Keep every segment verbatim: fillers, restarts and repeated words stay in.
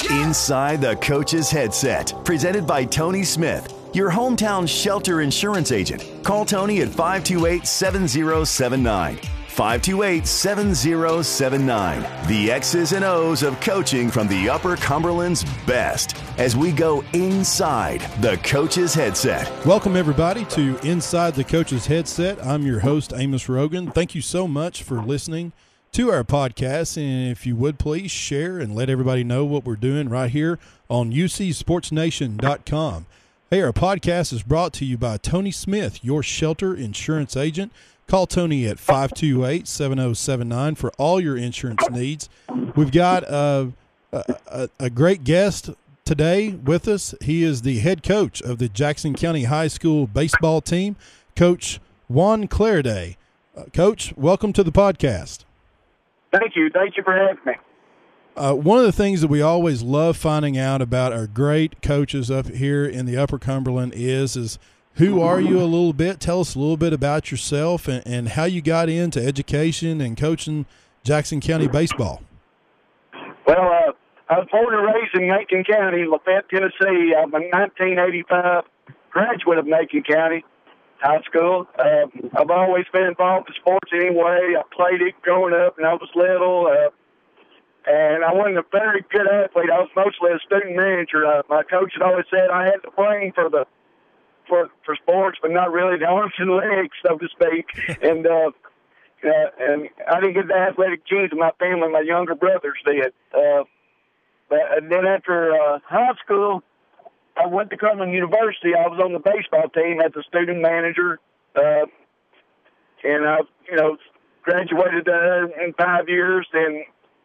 Inside the Coach's Headset, presented by Tony Smith, your hometown shelter insurance agent. Call Tony at five two eight, seven zero seven nine. five two eight, seven zero seven nine. The X's and O's of coaching from the Upper Cumberland's best as we go inside the Coach's Headset. Welcome, everybody, to Inside the Coach's Headset. I'm your host, Amos Rogan. Thank you so much for listening to our podcast, and if you would please share and let everybody know what we're doing right here on U C sports nation dot com. Hey, our podcast is brought to you by Tony Smith, your shelter insurance agent. Call Tony at five two eight, seven zero seven nine for all your insurance needs. We've got a, a, a great guest today with us. He is the head coach of the Jackson County High School baseball team, Coach Juan Claraday. Uh, Coach, welcome to the podcast. Thank you. Thank you for having me. Uh, one of the things that we always love finding out about our great coaches up here in the Upper Cumberland is, is who are you a little bit? Tell us a little bit about yourself and, and how you got into education and coaching Jackson County baseball. Well, uh, I was born and raised in Macon County, Lafayette, Tennessee. I'm a nineteen eighty-five graduate of Macon County High School. Uh, I've always been involved in sports anyway. I played it growing up when I was little. Uh, And I wasn't a very good athlete. I was mostly a student manager. Uh, my coach had always said I had the brain for the for for sports, but not really the arms and legs, so to speak. and uh, uh, and I didn't get the athletic genes of my family. My younger brothers did. Uh, but and then after uh, high school, I went to Cumberland University. I was on the baseball team as a student manager, uh, and I, you know, graduated there in five years. And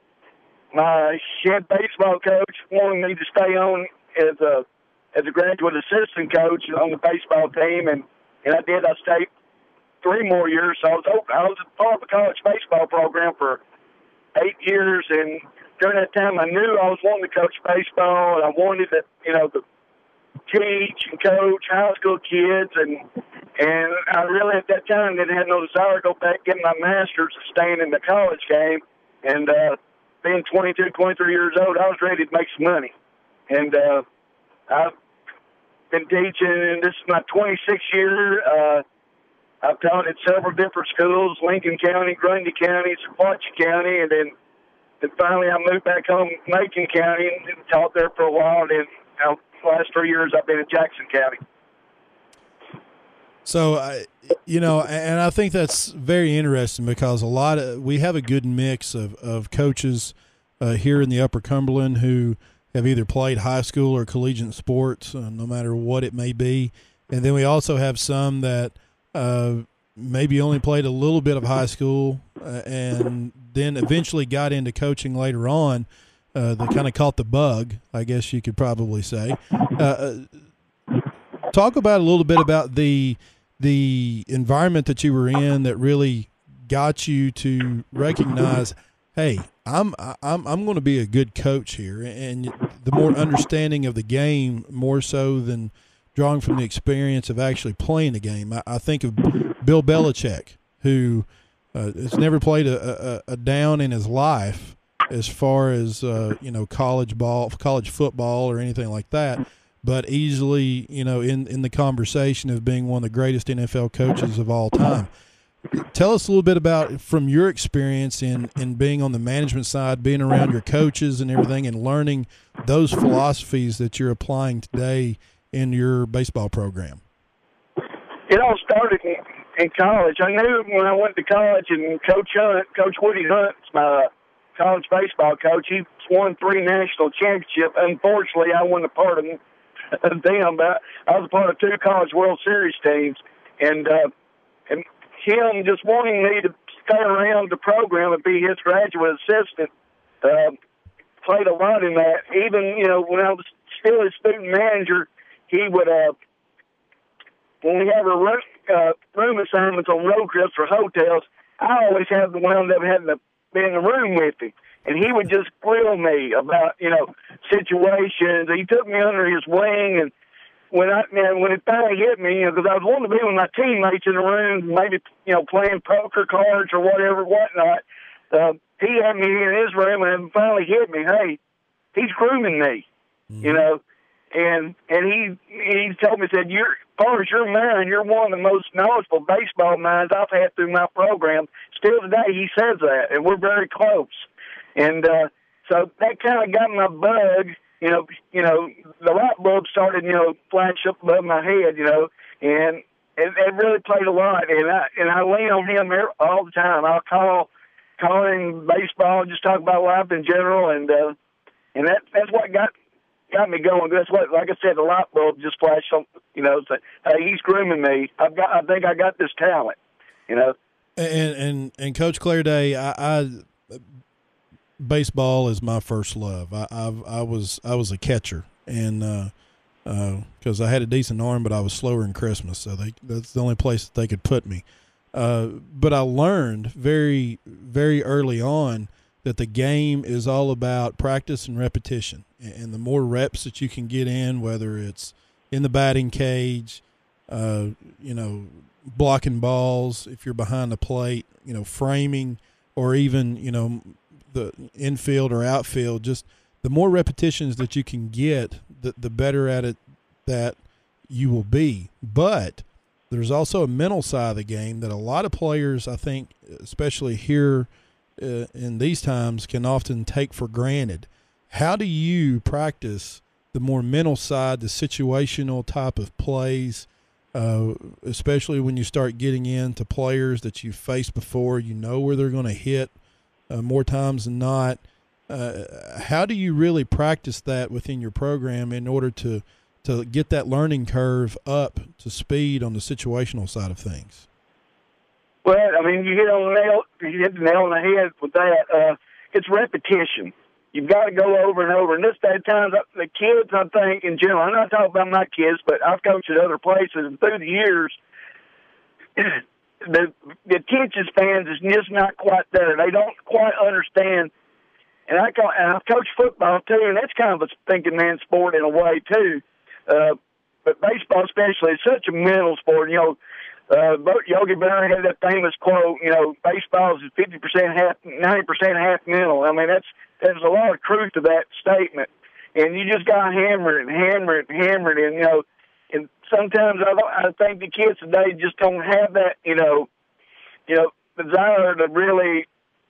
my head baseball coach wanted me to stay on as a as a graduate assistant coach on the baseball team, and, and I did. I stayed three more years. So I was I was part of the college baseball program for eight years, and during that time, I knew I was wanting to coach baseball, and I wanted to, you know, to teach and coach high school kids, and and I really at that time didn't have no desire to go back get my master's and staying in the college game, and. uh Being twenty-two, twenty-three years old, I was ready to make some money. And uh, I've been teaching, and this is my twenty-sixth year. Uh, I've taught at several different schools, Lincoln County, Grundy County, Sequatchie County, and then and finally I moved back home to Macon County and taught there for a while. And then you know, the last three years I've been in Jackson County. So, I, you know, and I think that's very interesting because a lot of we have a good mix of, of coaches uh, here in the Upper Cumberland who have either played high school or collegiate sports, uh, no matter what it may be. And then we also have some that uh, maybe only played a little bit of high school uh, and then eventually got into coaching later on. Uh, they kind of caught the bug, I guess you could probably say. Uh, talk about a little bit about the the environment that you were in that really got you to recognize, hey, I'm I'm I'm going to be a good coach here, and the more understanding of the game, more so than drawing from the experience of actually playing the game. I, I think of Bill Belichick, who uh, has never played a, a, a down in his life as far as uh, you know college ball, college football, or anything like that. But easily, you know, in, in the conversation of being one of the greatest N F L coaches of all time. Tell us a little bit about, from your experience in, in being on the management side, being around your coaches and everything, and learning those philosophies that you're applying today in your baseball program. It all started in, in college. I knew when I went to college, and Coach Hunt, Coach Woody Hunt's my college baseball coach. He won three national championships. Unfortunately, I wasn't a part of them. them, but I was a part of two college World Series teams, and uh, and him just wanting me to stay around the program and be his graduate assistant uh, played a lot in that. Even, you know, when I was still a student manager, he would, uh, when we have a room, uh, room assignments on road trips or hotels, I always have the one that had to be in the room with him. And he would just grill me about, you know, situations. He took me under his wing, and when I man, when it finally hit me, you know, because I was wanting to be with my teammates in the room, maybe, you know, playing poker cards or whatever, whatnot. Uh, he had me in his room, and it finally hit me, hey, he's grooming me, Mm-hmm. you know. And and he he told me, said, you're, as far as your mind, you're one of the most knowledgeable baseball minds I've had through my program. Still today, he says that, and we're very close. And uh, so that kind of got my bug. You know, you know, the light bulb started, you know, flash up above my head, you know, and it, it really played a lot. And I and I lean on him all the time. I'll call call him baseball, just talk about life in general, and uh, and that that's what got. got me going. That's what, like I said, the light bulb just flashed on, you know, so, hey, he's grooming me. I've got, I think I got this talent, you know. And and, and Coach Clairday, I, I baseball is my first love. I I've, I was I was a catcher, and because uh, uh, I had a decent arm, but I was slower in Christmas, so they, that's the only place that they could put me. Uh, but I learned very very early on that the game is all about practice and repetition. And the more reps that you can get in, whether it's in the batting cage, uh, you know, blocking balls, if you're behind the plate, you know, framing, or even, you know, the infield or outfield, just the more repetitions that you can get, the, the better at it that you will be. But there's also a mental side of the game that a lot of players, I think, especially here uh, in these times, can often take for granted. How do you practice the more mental side, the situational type of plays, uh, especially when you start getting into players that you've faced before, you know where they're going to hit uh, more times than not? Uh, how do you really practice that within your program in order to, to get that learning curve up to speed on the situational side of things? Well, I mean, you hit on the nail, you hit the nail on the head with that. Uh, it's repetition. You've got to go over and over. And this day of times, the kids, I think, in general, I'm not talking about my kids, but I've coached at other places, and through the years, the, the attention spans is just not quite there. They don't quite understand. And, I call, and I've coached football, too, and that's kind of a thinking man's sport in a way, too. Uh, but baseball especially is such a mental sport. You know, uh, Yogi Berra had that famous quote, you know, baseball is fifty percent half, ninety percent half mental. I mean, that's, there's a lot of truth to that statement. And you just got to hammer it and hammer it and hammer it. And, you know, and sometimes I, don't, I think the kids today just don't have that, you know, you know, desire to really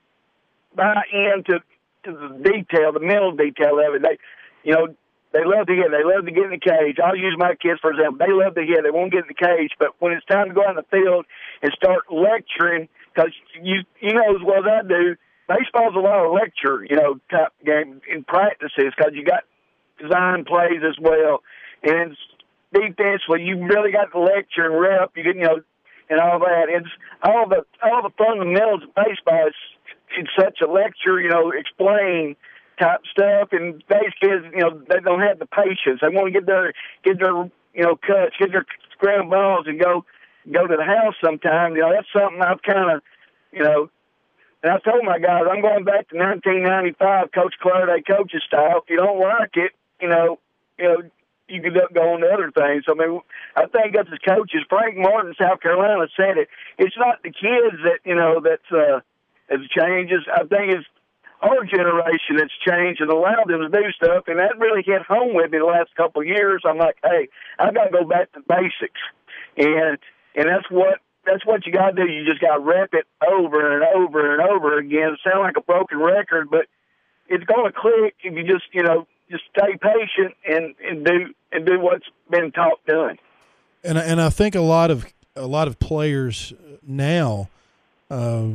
buy into to the detail, the mental detail of it. They, you know, they love to hit. They love to get in the cage. I'll use my kids, for example. They love to hit. They won't get in the cage. But when it's time to go out in the field and start lecturing, because you, you know as well as I do, baseball's a lot of lecture, you know, type game in practices, because you got design plays as well. And defensively, you really got to lecture and rep, you get, you know, and all that. It's all the all the fundamentals of baseball is it's such a lecture, you know, explain type stuff. And these kids, you know, they don't have the patience. They want to get their get their you know cuts, get their ground balls, and go go to the house sometime. You know, that's something I've kind of, you know. And I told my guys, I'm going back to nineteen ninety-five, Coach Clairday coach's style. If you don't like it, you know, you know, you could go on to other things. I mean, I think us as coaches, Frank Martin, South Carolina, said it. It's not the kids that, you know, that's uh, that changes. I think it's our generation that's changed and allowed them to do stuff, and that really hit home with me the last couple of years. I'm like, hey, I've got to go back to basics, and and that's what. That's what you got to do. You just got to rep it over and over and over again. It sounds like a broken record, but it's going to click if you just, you know, just stay patient and, and do and do what's been taught done. And and I think a lot of a lot of players now, uh,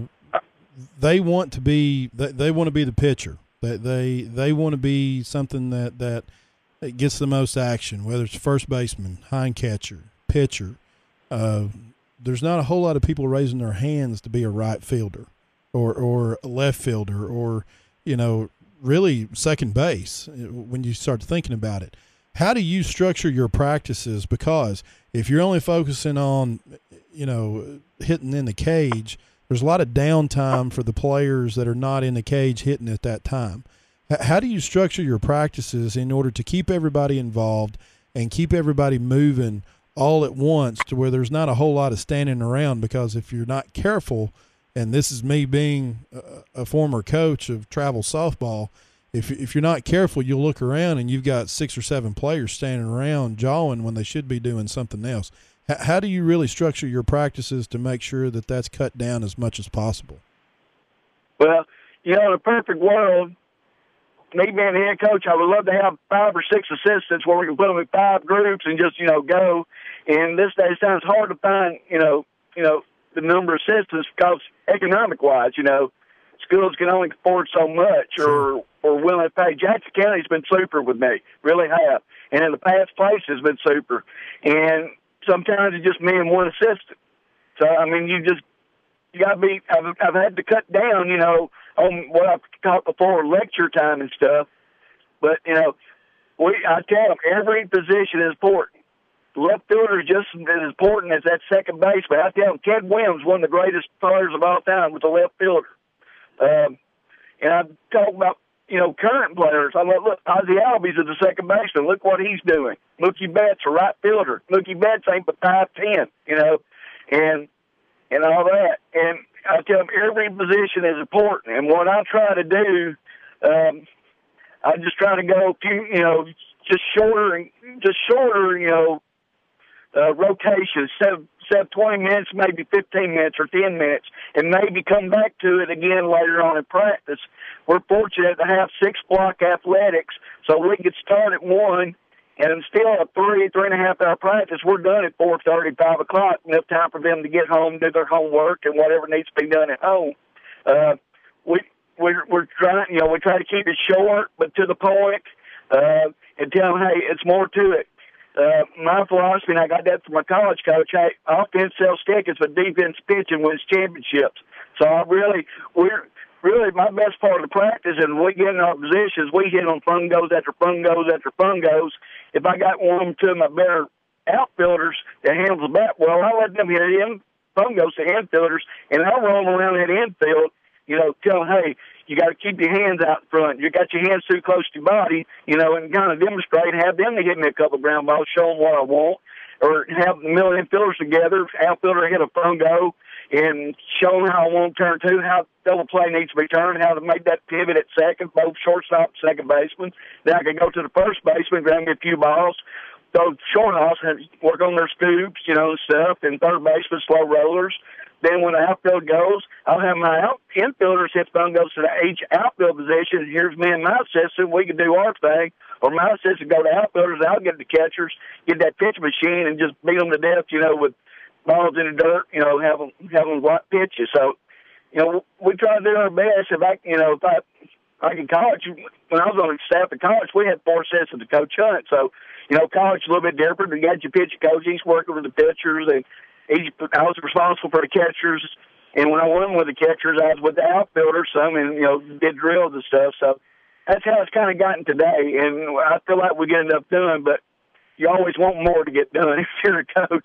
they want to be they, they want to be the pitcher. They they they want to be something that that gets the most action, whether it's first baseman, hind catcher, pitcher. Uh, There's not a whole lot of people raising their hands to be a right fielder or, or a left fielder or, you know, really second base when you start thinking about it. How do you structure your practices? Because if you're only focusing on, you know, hitting in the cage, there's a lot of downtime for the players that are not in the cage hitting at that time. How do you structure your practices in order to keep everybody involved and keep everybody moving all at once to where there's not a whole lot of standing around? Because if you're not careful, and this is me being a, a former coach of travel softball, if if you're not careful, you'll look around and you've got six or seven players standing around jawing when they should be doing something else. H- how do you really structure your practices to make sure that that's cut down as much as possible? Well, you know, in a perfect world, me being the head coach, I would love to have five or six assistants where we can put them in five groups and just, you know, go. And this day it's hard to find, you know, you know, the number of assistants because economic-wise, you know, schools can only afford so much or, or willing to pay. Jackson County's been super with me, really have. And in the past, place has been super. And sometimes it's just me and one assistant. So, I mean, you just, you got to be, I've, I've had to cut down, you know, on what I've talked before, lecture time and stuff. But, you know, we I tell them every position is important. Left fielder is just as important as that second baseman. I tell them Ted Williams, one of the greatest players of all time, was a left fielder. Um, and I talk about, you know, current players. I'm like, look, Ozzie Albies is the second baseman. Look what he's doing. Mookie Betts, a right fielder. Mookie Betts ain't but five ten, you know, and and all that. And I tell them every position is important. And what I try to do, um, I just try to go, few, you know, just shorter and just shorter, you know, uh, rotations, instead of, instead of twenty minutes, maybe fifteen minutes or ten minutes, and maybe come back to it again later on in practice. We're fortunate to have six block athletics, so we can start at one, and still a three, three and a half hour practice. We're done at four thirty, five o'clock, enough time for them to get home, do their homework, and whatever needs to be done at home. Uh, we we're, we're trying, you know, we try to keep it short but to the point, uh, and tell them, hey, it's more to it. Uh, my philosophy, and I got that from my college coach, hey, offense sells tickets, but defense pitching wins championships. So I really, we're really my best part of the practice, and we get in our positions, we hit on fungos after fungos after fungos. If I got one or two of my better outfielders that handles the bat well, I let them hit in fungos to infielders, and I'll roll around that infield, you know, tell them, hey, you got to keep your hands out front. You got your hands too close to your body, you know, and kind of demonstrate, have them to hit me a couple of ground balls, show them what I want, or have the middle infielders together, outfielder hit a fungo, and show them how I want to turn to, how double play needs to be turned, how to make that pivot at second, both shortstop and second baseman. Then I can go to the first baseman, grab me a few balls, those short offs, work on their scoops, you know, stuff, and third baseman, slow rollers. Then when the outfield goes, I'll have my out infielders hit fungos to the each outfield position. Here's me and my assistant. We can do our thing. Or my assistant go to outfielders. I'll get the catchers, get that pitch machine, and just beat them to death, you know, with balls in the dirt, you know, have them, have them block pitches. So, you know, we try to do our best. If I, you know, if I, like in college, when I was on the staff at college, we had four assistants to Coach Hunt. So, you know, college is a little bit different. You got your pitching coach. He's working with the pitchers, and He, I was responsible for the catchers, and when I wasn't with the catchers, I was with the outfielders, some, and, you know, did drills and stuff. So that's how it's kind of gotten today, and I feel like we get enough done, but you always want more to get done if you're a coach.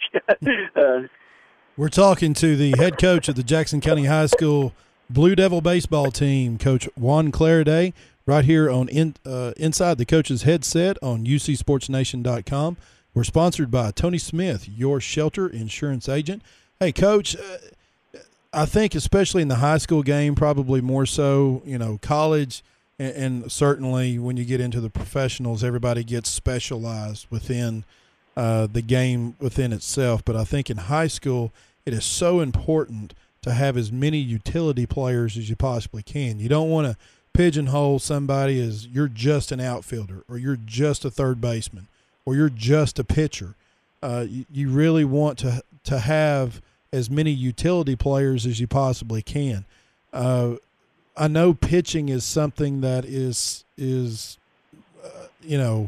uh, We're talking to the head coach of the Jackson County High School Blue Devil baseball team, Coach Juan Claraday, right here on in, uh, Inside the Coach's Headset on U C Sports Nation dot com. We're sponsored by Tony Smith, your shelter insurance agent. Hey, Coach, uh, I think especially in the high school game, probably more so, you know, college, and, and certainly when you get into the professionals, everybody gets specialized within uh, the game within itself. But I think in high school, it is so important to have as many utility players as you possibly can. You don't want to pigeonhole somebody as you're just an outfielder or you're just a third baseman, or you're just a pitcher. Uh, you, you really want to to have as many utility players as you possibly can. Uh, I know pitching is something that is is uh, you know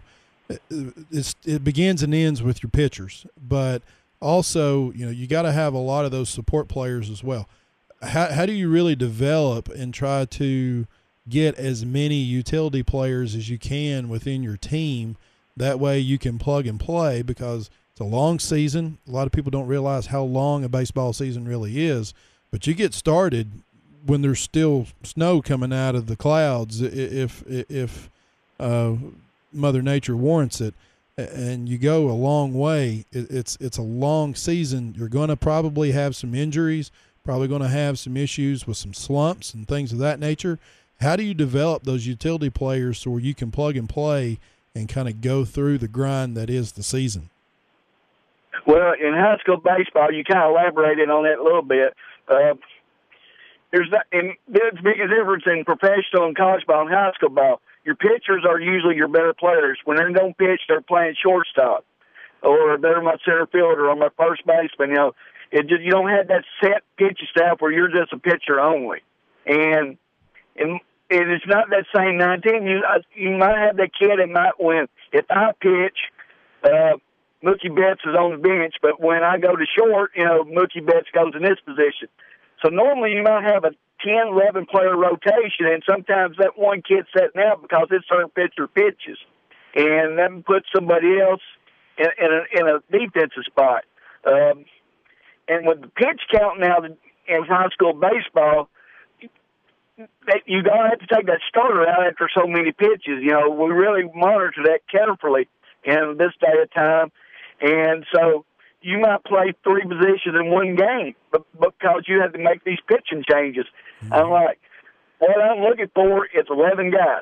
it's, it begins and ends with your pitchers, but also you know you got to have a lot of those support players as well. How how do you really develop and try to get as many utility players as you can within your team? That way you can plug and play, because it's a long season. A lot of people don't realize how long a baseball season really is, but you get started when there's still snow coming out of the clouds if if uh, Mother Nature warrants it, and you go a long way. It's it's a long season. You're going to probably have some injuries, probably going to have some issues with some slumps and things of that nature. How do you develop those utility players so where you can plug and play and kind of go through the grind that is the season? Well, in high school baseball, you kind of elaborated on that a little bit. Uh, there's that, and there's a big difference in professional and college ball and high school ball. Your pitchers are usually your better players. When they don't pitch, they're playing shortstop, or they're my center fielder or my first baseman. You know, it just, you don't have that set pitching staff where you're just a pitcher only, and and it is not that same nineteen. You you might have that kid that might win. If I pitch, uh, Mookie Betts is on the bench, but when I go to short, you know, Mookie Betts goes in this position. So normally you might have a ten, eleven player rotation, and sometimes that one kid's setting out because his certain pitcher pitches, and that puts somebody else in, in, a, in a defensive spot. Um, and with the pitch count now in high school baseball, that you don't have to take that starter out after so many pitches. You know, we really monitor that carefully in this day of time. And so you might play three positions in one game but because you have to make these pitching changes. Mm-hmm. I'm like, what I'm looking for is eleven guys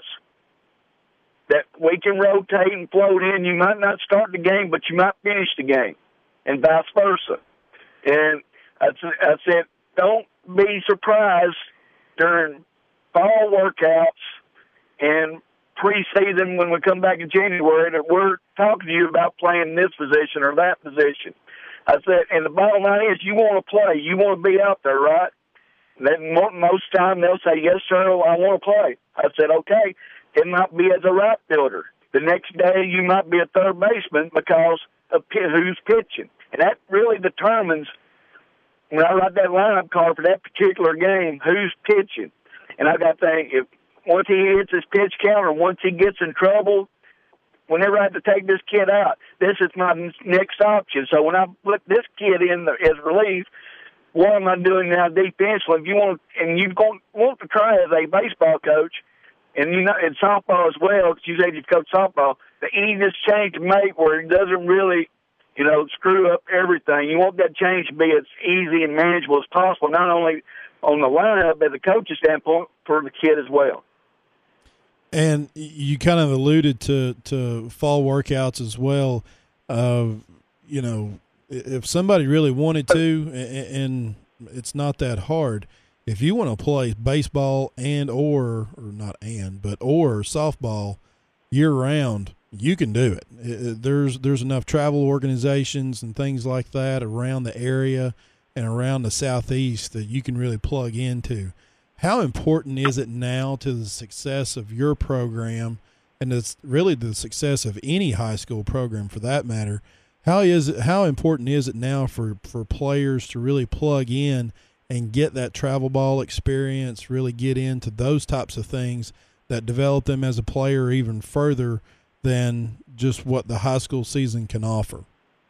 that we can rotate and float in. You might not start the game, but you might finish the game, and vice versa. And I, I said, don't be surprised during fall workouts and preseason when we come back in January that we're talking to you about playing this position or that position. I said, and the bottom line is you want to play. You want to be out there, right? Then most time they'll say, yes, sir, I want to play. I said, okay, it might be as a right fielder. The next day you might be a third baseman because of who's pitching. And that really determines, when I write that lineup card for that particular game, who's pitching. And I got to think, if once he hits his pitch count or once he gets in trouble, whenever I have to take this kid out, this is my next option. So when I put this kid in the, as relief, what am I doing now defensively? If you want, and you want to try as a baseball coach, and you know, in softball as well, because you said you coach softball, the easiest change to make where it doesn't really, you know, screw up everything. You want that change to be as easy and manageable as possible, not only on the lineup, but the coach's standpoint for the kid as well. And you kind of alluded to, to fall workouts as well. Uh, you know, if somebody really wanted to, and it's not that hard, if you want to play baseball and or, or not and, but or softball year-round, you can do it. it. There's there's enough travel organizations and things like that around the area and around the southeast that you can really plug into. How important is it now to the success of your program, and it's really the success of any high school program for that matter? How is it, how important is it now for, for players to really plug in and get that travel ball experience, really get into those types of things that develop them as a player even further than just what the high school season can offer?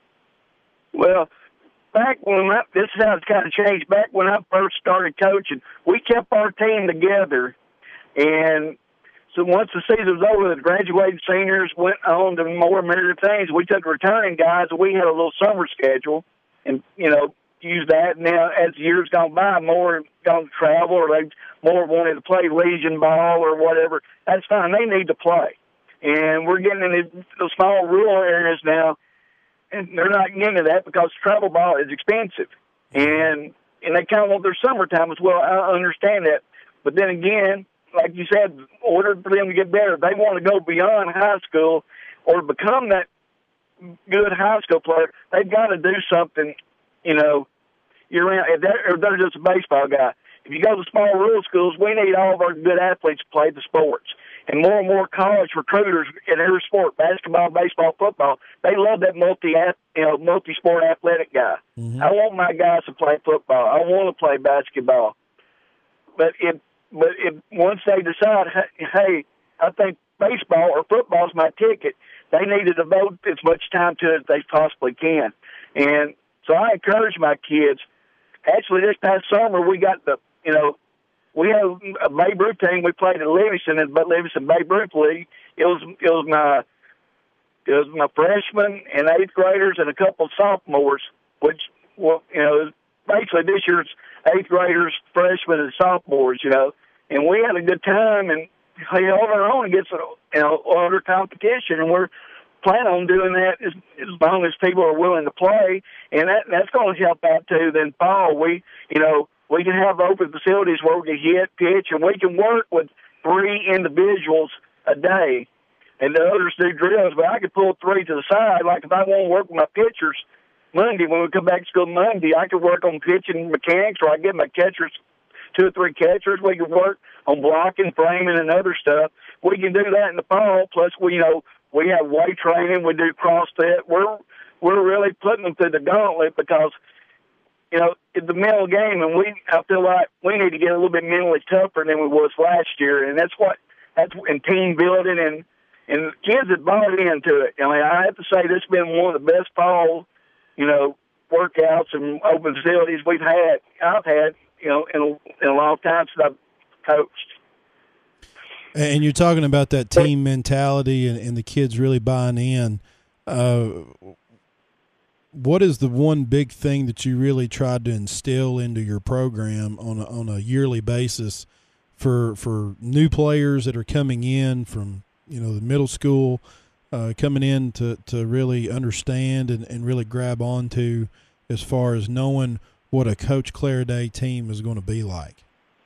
Well, back when I, this is how it's kind of changed. Back when I first started coaching, we kept our team together, and so once the season was over, the graduating seniors went on to more major things. We took returning guys, and we had a little summer schedule, and you know, used that. Now, as the years gone by, more gone to travel, or they more wanted to play Legion ball or whatever. That's fine. They need to play, and we're getting in the small rural areas now. And they're not getting into that because travel ball is expensive. And and they kind of want their summertime as well. I understand that. But then again, like you said, in order for them to get better, they want to go beyond high school or to become that good high school player, they've got to do something, you know, year-round. If they're, if they're just a baseball guy. If you go to small rural schools, we need all of our good athletes to play the sports. And more and more college recruiters in every sport, basketball, baseball, football, they love that multi, you know, multi-sport athletic guy. Mm-hmm. I want my guys to play football. I want to play basketball. But if, but if once they decide, hey, I think baseball or football is my ticket, they need to devote as much time to it as they possibly can. And so I encourage my kids. Actually, this past summer we got the, you know, we had a Babe Ruth team. We played at Livingston, in the Livingston Babe Ruth League. It was it was my it was my freshmen and eighth graders and a couple of sophomores, which well, you know, basically this year's eighth graders, freshmen, and sophomores. You know, and we had a good time and held our own against you know other competition, and we're planning on doing that as, as long as people are willing to play, and that that's going to help out too. Then fall, we you know we can have open facilities where we can hit, pitch, and we can work with three individuals a day, and the others do drills. But I could pull three to the side, like if I want to work with my pitchers Monday when we come back to school Monday, I could work on pitching mechanics, or I get my catchers. Two or three catchers. We can work on blocking, framing, and other stuff. We can do that in the fall. Plus, we you know we have weight training. We do CrossFit. We're we're really putting them through the gauntlet because you know it's the mental game, and we I feel like we need to get a little bit mentally tougher than we was last year, and that's what that's in team building and and kids have bought into it. I mean, I have to say this has been one of the best fall you know workouts and open facilities we've had. I've had. You know, in a, in a long time since I've coached. And you're talking about that team mentality and, and the kids really buying in. Uh, what is the one big thing that you really tried to instill into your program on a, on a yearly basis for for new players that are coming in from you know the middle school, uh, coming in to, to really understand and, and really grab onto as far as knowing what a Coach Claraday team is going to be like?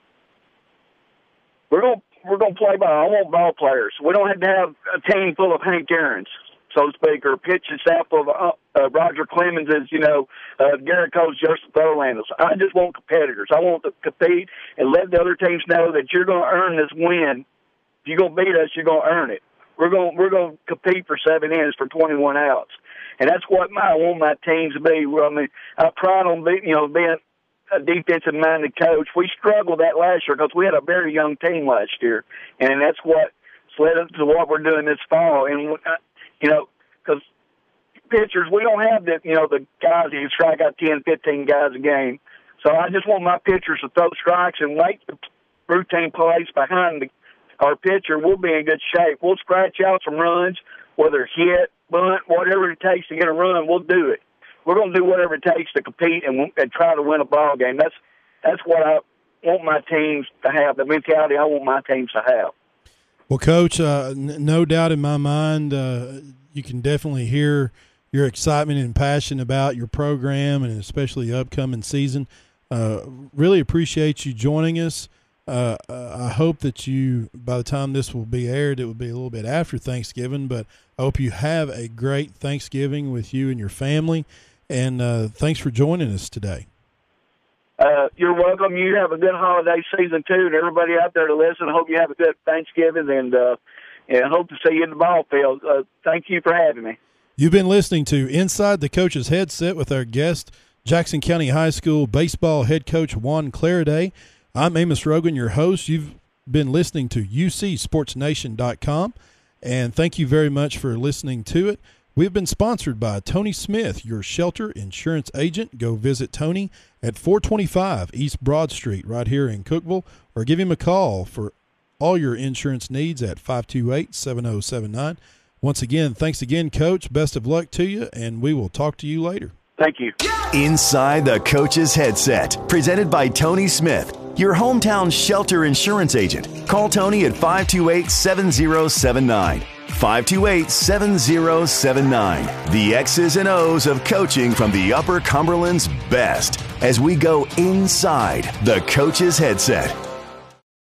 We're going we're going to play ball. I want ball players. We don't have to have a team full of Hank Aaron's, so to speak, or pitch a sample of uh, uh, Roger Clemens's, you know, uh, Garrett Cole's, Joseph Thorlanders. I just want competitors. I want to compete and let the other teams know that you're going to earn this win. If you're going to beat us, you're going to earn it. We're going we're going to compete for seven innings for twenty-one outs. And that's what my, I want my teams to be. I mean, I pride on being, you know, being a defensive-minded coach. We struggled that last year because we had a very young team last year, and that's what led up to what we're doing this fall. And you know, because pitchers, we don't have the, you know, the guys who strike out ten, fifteen guys a game. So I just want my pitchers to throw strikes and make the routine plays behind the, our pitcher. We'll be in good shape. We'll scratch out some runs, whether hit, bunt, whatever it takes to get a run, we'll do it. We're going to do whatever it takes to compete and, and try to win a ball game. That's that's what I want my teams to have, the mentality I want my teams to have. Well, Coach, uh, n- no doubt in my mind, uh, you can definitely hear your excitement and passion about your program and especially the upcoming season. Uh, really appreciate you joining us. Uh, I hope that you, by the time this will be aired, it will be a little bit after Thanksgiving, but I hope you have a great Thanksgiving with you and your family, and uh, thanks for joining us today. Uh, you're welcome. You have a good holiday season, too, and everybody out there to listen. I hope you have a good Thanksgiving, and, uh, and I hope to see you in the ball field. Uh, thank you for having me. You've been listening to Inside the Coach's Headset with our guest, Jackson County High School baseball head coach Juan Claraday. I'm Amos Rogan, your host. You've been listening to U C Sports Nation dot com, and thank you very much for listening to it. We've been sponsored by Tony Smith, your shelter insurance agent. Go visit Tony at four twenty-five East Broad Street right here in Cookeville, or give him a call for all your insurance needs at five two eight, seven oh seven nine. Once again, thanks again, Coach. Best of luck to you, and we will talk to you later. Thank you. Inside the Coach's Headset, presented by Tony Smith, your hometown shelter insurance agent. Call Tony at five two eight, seven oh seven nine. five two eight, seven oh seven nine. The X's and O's of coaching from the Upper Cumberland's best as we go inside the Coach's Headset.